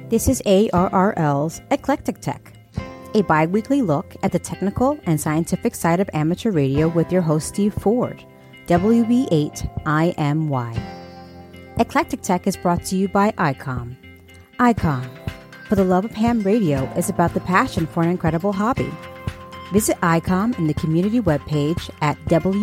This is ARRL's Eclectic Tech, a bi-weekly look at the technical and scientific side of amateur radio with your host Steve Ford, WB8IMY. Eclectic Tech is brought to you by ICOM. ICOM, for the love of ham radio, is about the passion for an incredible hobby. Visit ICOM in the community webpage at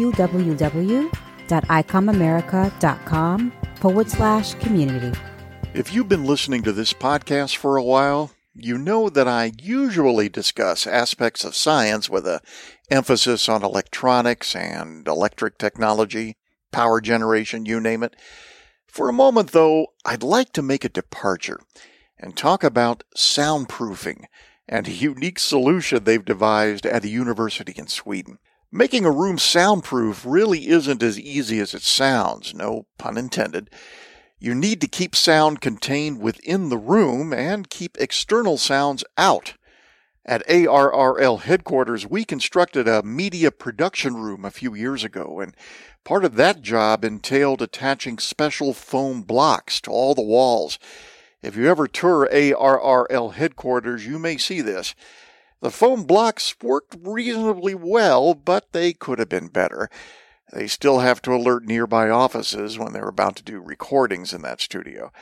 www.icomamerica.com/community. If you've been listening to this podcast for a while, you know that I usually discuss aspects of science with an emphasis on electronics and electric technology, power generation, you name it. For a moment, though, I'd like to make a departure and talk about soundproofing and a unique solution they've devised at a university in Sweden. Making a room soundproof really isn't as easy as it sounds, no pun intended. You need to keep sound contained within the room and keep external sounds out. At ARRL headquarters, we constructed a media production room a few years ago, and part of that job entailed attaching special foam blocks to all the walls. If you ever tour ARRL headquarters, you may see this. The foam blocks worked reasonably well, but they could have been better. They still have to alert nearby offices when they're about to do recordings in that studio.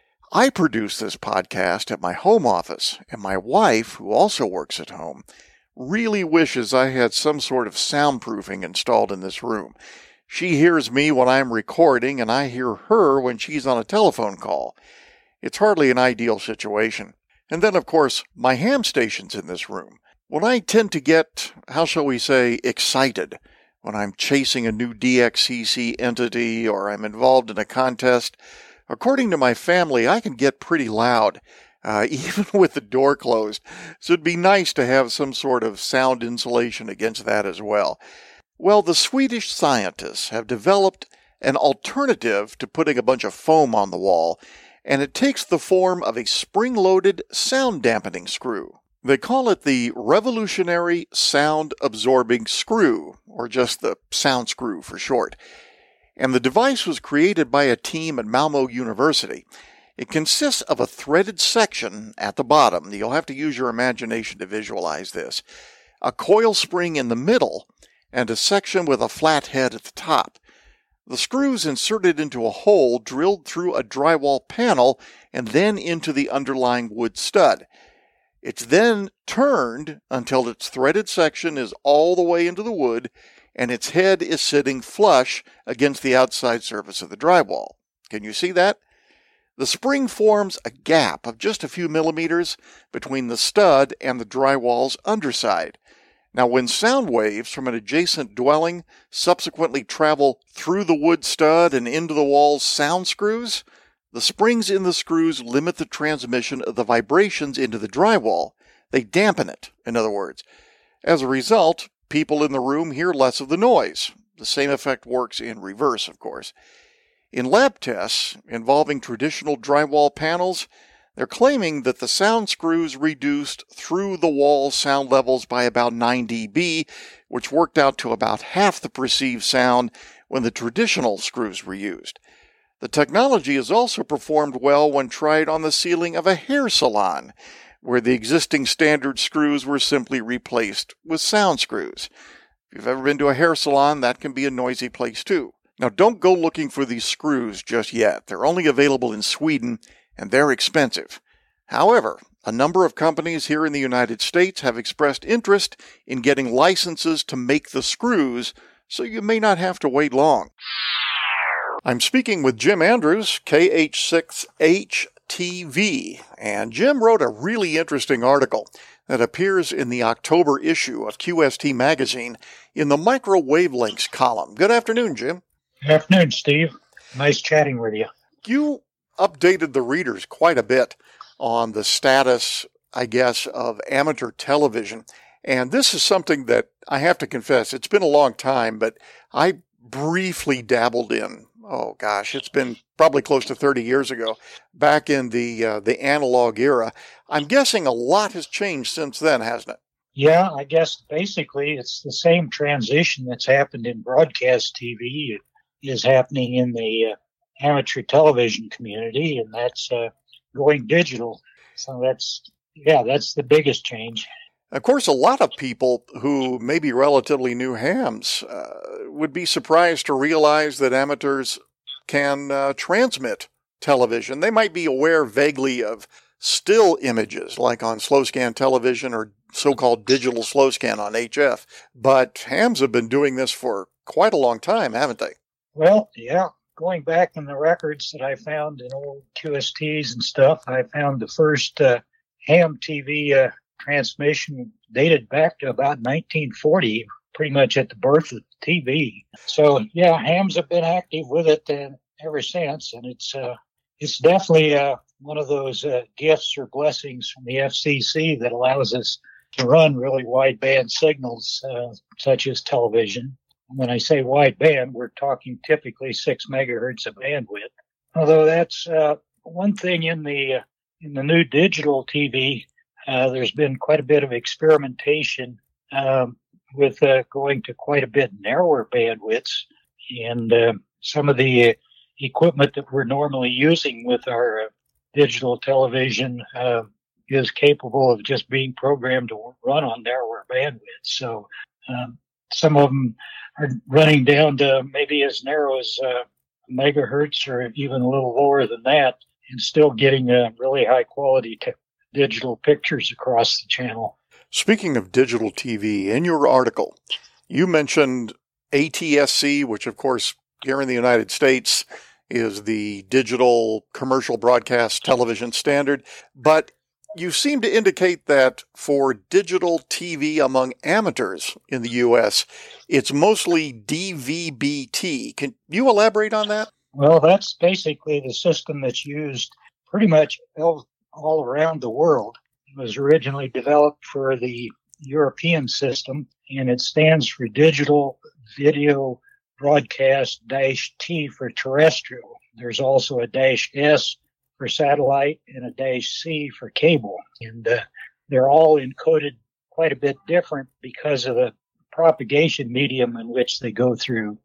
I produce this podcast at my home office, and my wife, who also works at home, really wishes I had some sort of soundproofing installed in this room. She hears me when I'm recording, and I hear her when she's on a telephone call. It's hardly an ideal situation. And then, of course, my ham station's in this room. When I tend to get, how shall we say, excited, when I'm chasing a new DXCC entity or I'm involved in a contest, according to my family, I can get pretty loud, even with the door closed. So it'd be nice to have some sort of sound insulation against that as well. Well, the Swedish scientists have developed an alternative to putting a bunch of foam on the wall, and it takes the form of a spring-loaded sound dampening screw. They call it the Revolutionary Sound Absorbing Screw, or just the sound screw for short. And the device was created by a team at Malmö University. It consists of a threaded section at the bottom. You'll have to use your imagination to visualize this. A coil spring in the middle, and a section with a flat head at the top. The screws inserted into a hole drilled through a drywall panel and then into the underlying wood stud. It's then turned until its threaded section is all the way into the wood and its head is sitting flush against the outside surface of the drywall. Can you see that? The spring forms a gap of just a few millimeters between the stud and the drywall's underside. Now, when sound waves from an adjacent dwelling subsequently travel through the wood stud and into the wall's sound screws, the springs in the screws limit the transmission of the vibrations into the drywall. They dampen it, in other words. As a result, people in the room hear less of the noise. The same effect works in reverse, of course. In lab tests involving traditional drywall panels, they're claiming that the sound screws reduced through the wall sound levels by about 9 dB, which worked out to about half the perceived sound when the traditional screws were used. The technology has also performed well when tried on the ceiling of a hair salon, where the existing standard screws were simply replaced with sound screws. If you've ever been to a hair salon, that can be a noisy place too. Now, don't go looking for these screws just yet. They're only available in Sweden, and they're expensive. However, a number of companies here in the United States have expressed interest in getting licenses to make the screws, so you may not have to wait long. I'm speaking with Jim Andrews, KH6HTV, and Jim wrote a really interesting article that appears in the October issue of QST Magazine in the Microwavelengths column. Good afternoon, Jim. Good afternoon, Steve. Nice chatting with you. You updated the readers quite a bit on the status, I guess, of amateur television. And this is something that I have to confess, it's been a long time, but I briefly dabbled in. Oh gosh, it's been probably close to 30 years ago, back in the analog era. I'm guessing a lot has changed since then, hasn't it? Yeah, I guess basically it's the same transition that's happened in broadcast TV. It is happening in the amateur television community, and that's going digital. So that's the biggest change. Of course, a lot of people who may be relatively new hams would be surprised to realize that amateurs can transmit television. They might be aware vaguely of still images, like on slow scan television or so-called digital slow scan on HF. But hams have been doing this for quite a long time, haven't they? Well, yeah. Going back in the records that I found in old QSTs and stuff, I found the first ham TV transmission dated back to about 1940, pretty much at the birth of TV. So, yeah, hams have been active with it ever since, and it's definitely one of those gifts or blessings from the FCC that allows us to run really wideband signals, such as television. When I say wideband, we're talking typically 6 megahertz of bandwidth. Although that's one thing in the new digital TV, there's been quite a bit of experimentation with going to quite a bit narrower bandwidths, and some of the equipment that we're normally using with our digital television is capable of just being programmed to run on narrower bandwidth. So some of them are running down to maybe as narrow as megahertz or even a little lower than that, and still getting really high quality digital pictures across the channel. Speaking of digital TV, in your article, you mentioned ATSC, which of course here in the United States is the digital commercial broadcast television standard, but you seem to indicate that for digital TV among amateurs in the U.S., it's mostly DVB-T. Can you elaborate on that? Well, that's basically the system that's used pretty much all around the world. It was originally developed for the European system, and it stands for Digital Video Broadcast -T for terrestrial. There's also a -S for satellite and a -C for cable. And they're all encoded quite a bit different because of the propagation medium in which they go through.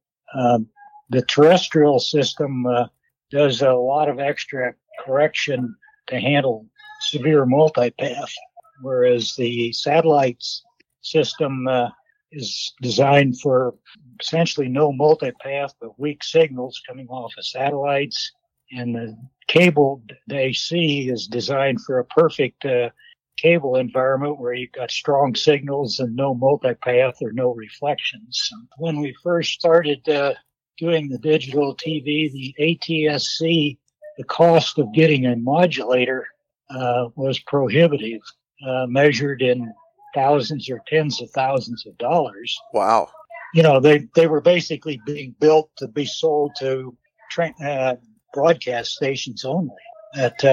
The terrestrial system does a lot of extra correction to handle severe multipath, whereas the satellite system is designed for essentially no multipath but weak signals coming off of satellites. And the cable -C is designed for a perfect cable environment where you've got strong signals and no multipath or no reflections. When we first started doing the digital TV, the ATSC, the cost of getting a modulator was prohibitive, measured in thousands or tens of thousands of dollars. Wow. You know, they were basically being built to be sold to broadcast stations only. But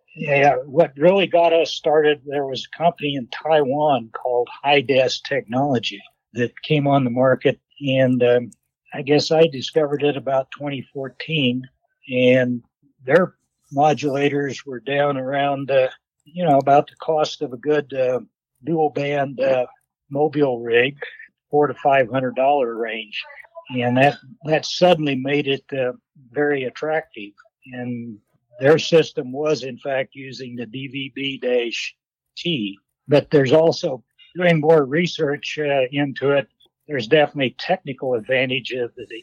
what really got us started, there was a company in Taiwan called HiDes Technology that came on the market, and I guess I discovered it about 2014, and their modulators were down around, about the cost of a good dual band mobile rig, $400 to $500 range. And that suddenly made it very attractive. And their system was, in fact, using the DVB-T. But there's also, doing more research into it, there's definitely technical advantage of the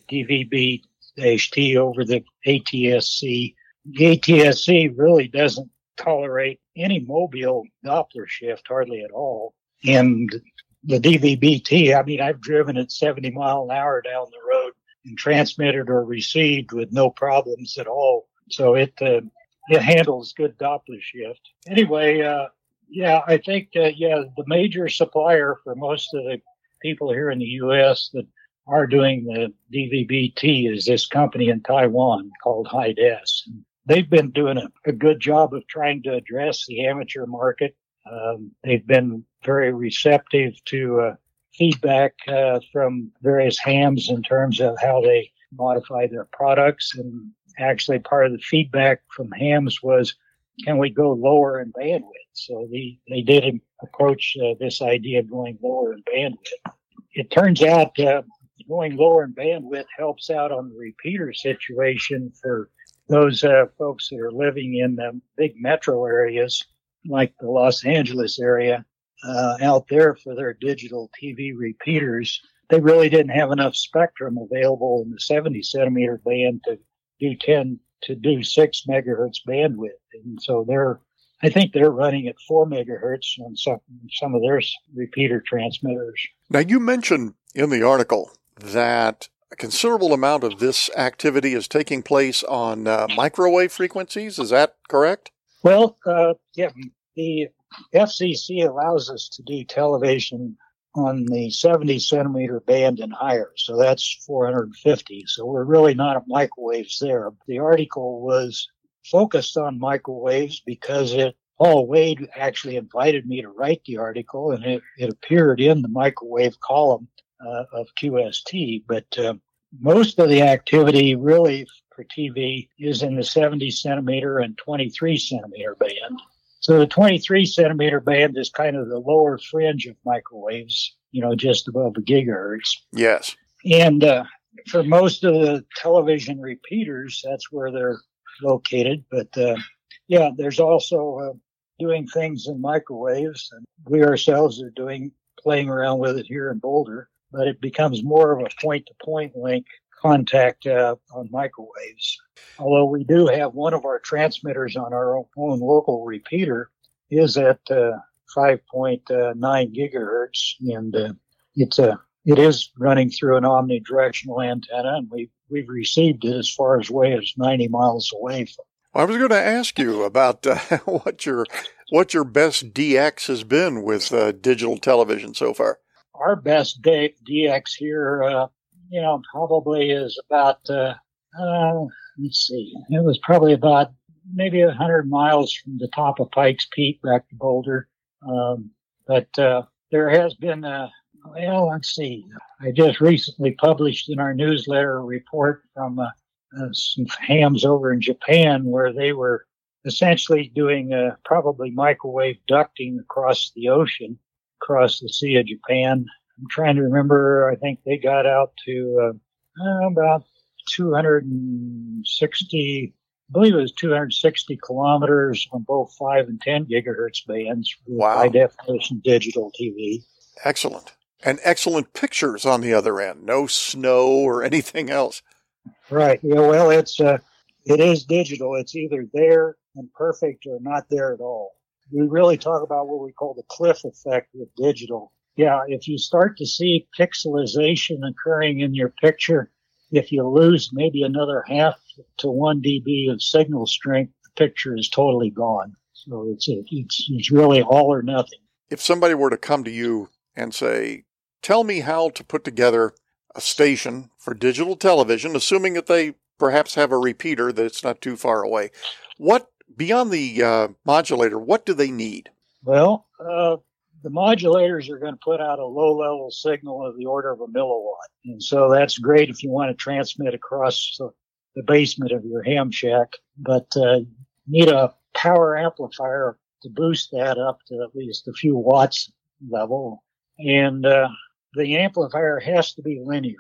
DVB-T over the ATSC. The ATSC really doesn't tolerate any mobile Doppler shift, hardly at all. And the DVB-T, I mean, I've driven at 70 mile an hour down the road and transmitted or received with no problems at all. So it handles good Doppler shift. Anyway, I think, the major supplier for most of the people here in the U.S. that are doing the DVB-T is this company in Taiwan called HiDes. They've been doing a good job of trying to address the amateur market. They've been very receptive to feedback from various hams in terms of how they modify their products. And actually part of the feedback from hams was, can we go lower in bandwidth? So they did approach this idea of going lower in bandwidth. It turns out going lower in bandwidth helps out on the repeater situation for those folks that are living in big metro areas. like the Los Angeles area, out there for their digital TV repeaters, they really didn't have enough spectrum available in the 70 centimeter band to do 6 megahertz bandwidth. And so I think they're running at 4 megahertz on some of their repeater transmitters. Now, you mentioned in the article that a considerable amount of this activity is taking place on microwave frequencies. Is that correct? Well, yeah, the FCC allows us to do television on the 70 centimeter band and higher. So that's 450. So we're really not at microwaves there. The article was focused on microwaves because Paul Wade actually invited me to write the article, and it appeared in the microwave column of QST. But most of the activity really for TV is in the 70 centimeter and 23 centimeter band. So the 23 centimeter band is kind of the lower fringe of microwaves, just above a gigahertz. Yes. And for most of the television repeaters, that's where they're located. But yeah, there's also doing things in microwaves, and we ourselves are playing around with it here in Boulder. But it becomes more of a point-to-point link contact on microwaves. Although we do have one of our transmitters on our own local repeater is at 5.9 gigahertz, and it is running through an omnidirectional antenna, and we've received it as far away as 90 miles away. I was going to ask you about what your best DX has been with digital television so far. Our best DX here, probably is about, let's see, it was probably about maybe 100 miles from the top of Pikes Peak back to Boulder. But there has been, let's see, I just recently published in our newsletter a report from some hams over in Japan where they were essentially doing probably microwave ducting across the ocean, across the Sea of Japan. I'm trying to remember, I think they got out to about 260, I believe it was 260 kilometers on both 5 and 10 gigahertz bands for high definition digital TV. Excellent. And excellent pictures on the other end. No snow or anything else. Right. Yeah, well, it is digital. It's either there and perfect or not there at all. We really talk about what we call the cliff effect with digital. Yeah, if you start to see pixelization occurring in your picture, if you lose maybe another half to 1 dB of signal strength, the picture is totally gone. So it's really all or nothing. If somebody were to come to you and say, tell me how to put together a station for digital television, assuming that they perhaps have a repeater that's not too far away, what, beyond the modulator, what do they need? Well, the modulators are going to put out a low-level signal of the order of a milliwatt. And so that's great if you want to transmit across the basement of your ham shack. But you need a power amplifier to boost that up to at least a few watts level. And the amplifier has to be linear.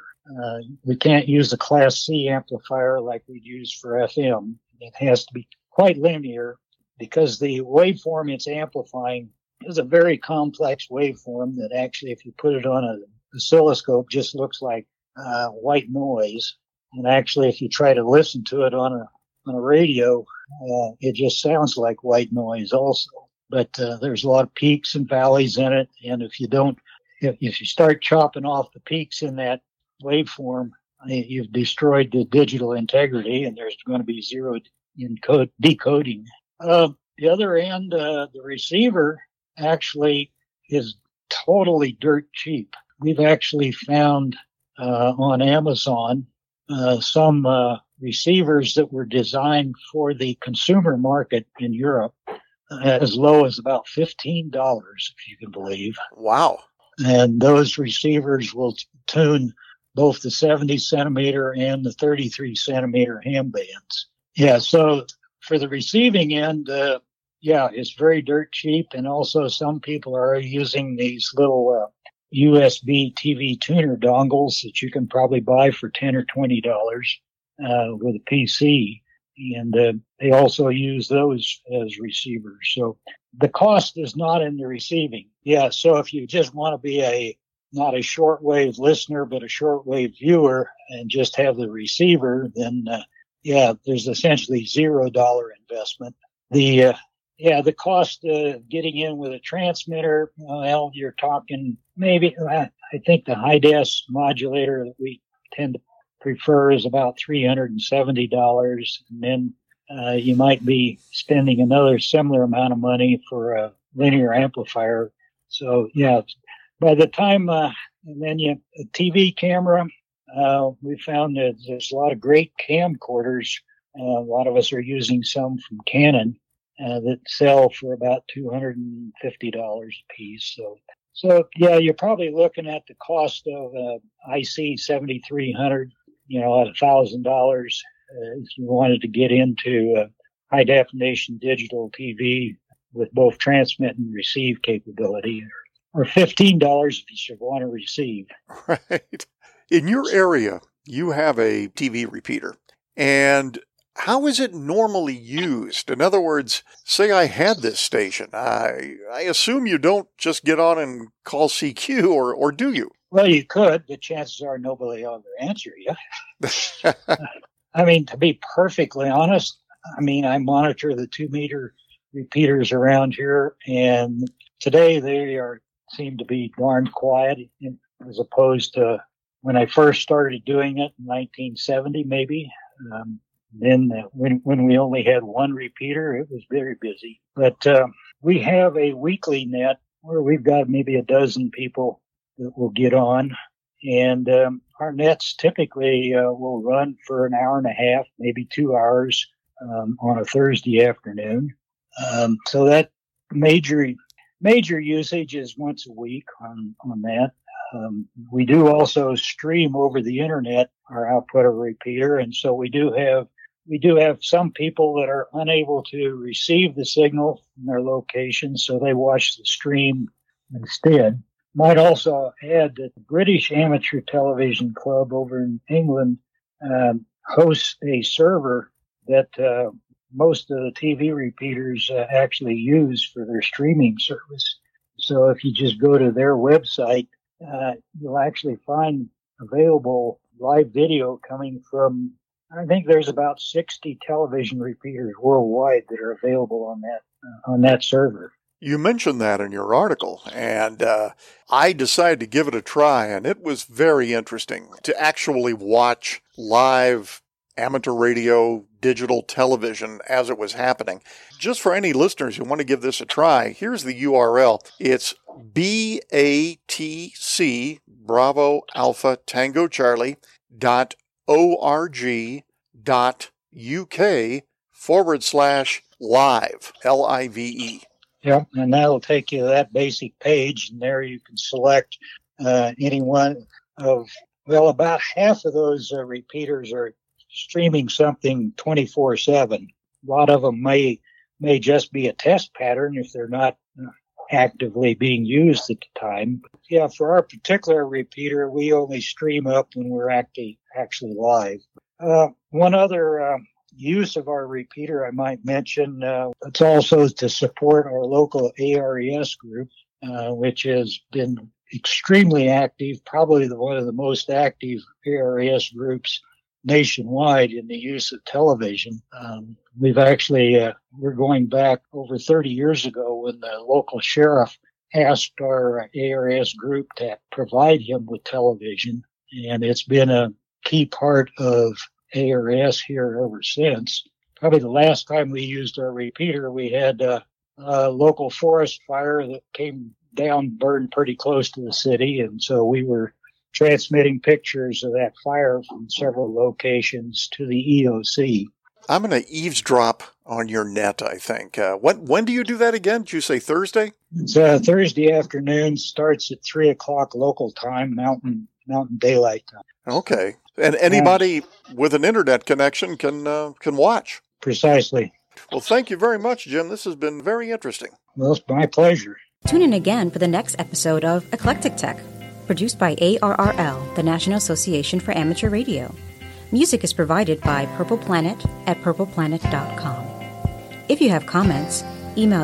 We can't use a Class C amplifier like we'd use for FM. It has to be quite linear because the waveform it's amplifying is a very complex waveform that actually, if you put it on an oscilloscope, just looks like white noise. And actually, if you try to listen to it on a radio, it just sounds like white noise also. But there's a lot of peaks and valleys in it. And if you start chopping off the peaks in that waveform, you've destroyed the digital integrity, and there's going to be zero decoding. The other end, the receiver actually is totally dirt cheap. We've actually found on Amazon some receivers that were designed for the consumer market in Europe as low as about $15, if you can believe. Wow. And those receivers will tune both the 70 centimeter and the 33 centimeter ham bands. Yeah, so for the receiving end, it's very dirt cheap. And also some people are using these little USB TV tuner dongles that you can probably buy for $10 or $20 with a PC. And they also use those as receivers. So the cost is not in the receiving. Yeah, so if you just want to be not a shortwave listener, but a shortwave viewer and just have the receiver, then there's essentially $0 investment. The cost of getting in with a transmitter, well, you're talking maybe, I think the high-des modulator that we tend to prefer is about $370. And then you might be spending another similar amount of money for a linear amplifier. So, yeah, by the time, and then a TV camera, we found that there's a lot of great camcorders. A lot of us are using some from Canon that sell for about $250 a piece. So yeah, you're probably looking at the cost of IC 7300, at $1,000 if you wanted to get into high definition digital TV with both transmit and receive capability, or $15 if you should want to receive. Right. In your area, you have a TV repeater, and how is it normally used? In other words, say I had this station. I assume you don't just get on and call CQ, or do you? Well, you could, but chances are nobody will ever answer you. I mean, to be perfectly honest, I monitor the 2-meter repeaters around here, and today they seem to be darn quiet as opposed to when I first started doing it in 1970, maybe. Then when we only had one repeater, it was very busy. But we have a weekly net where we've got maybe a dozen people that will get on. And our nets typically will run for an hour and a half, maybe 2 hours on a Thursday afternoon. So that major usage is once a week on that. We do also stream over the internet our output of a repeater, and so we do have some people that are unable to receive the signal from their location, so they watch the stream instead. Might also add that the British Amateur Television Club over in England hosts a server that most of the TV repeaters actually use for their streaming service. So if you just go to their website, you'll actually find available live video coming from, I think there's about 60 television repeaters worldwide that are available on that server. You mentioned that in your article, and I decided to give it a try, and it was very interesting to actually watch live amateur radio, digital television as it was happening. Just for any listeners who want to give this a try, here's the URL. It's BATC, Bravo Alpha Tango Charlie, .org.uk/live, LIVE. Yep, and that'll take you to that basic page, and there you can select any one of, about half of those repeaters are streaming something 24/7. A lot of them may just be a test pattern if they're not actively being used at the time. Yeah, for our particular repeater, we only stream up when we're actually live. One other use of our repeater I might mention, it's also to support our local ARES group, which has been extremely active, probably one of the most active ARES groups nationwide in the use of television. We've actually, we're going back over 30 years ago when the local sheriff asked our ARES group to provide him with television, and it's been a key part of ARES here ever since. Probably the last time we used our repeater, we had a local forest fire that came down, burned pretty close to the city, and so we were transmitting pictures of that fire from several locations to the EOC. I'm going to eavesdrop on your net, I think. When do you do that again? Did you say Thursday? It's Thursday afternoon, starts at 3 o'clock local time, Mountain Daylight Time. Okay. And anybody with an internet connection can watch. Precisely. Well, thank you very much, Jim. This has been very interesting. Well, it's my pleasure. Tune in again for the next episode of Eclectic Tech, produced by ARRL, the National Association for Amateur Radio. Music is provided by Purple Planet at purpleplanet.com. If you have comments, email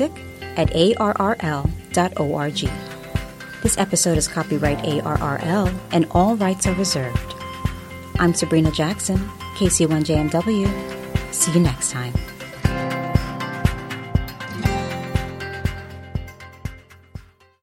eclectic@arrl.org. This episode is copyright ARRL and all rights are reserved. I'm Sabrina Jackson, KC1JMW. See you next time.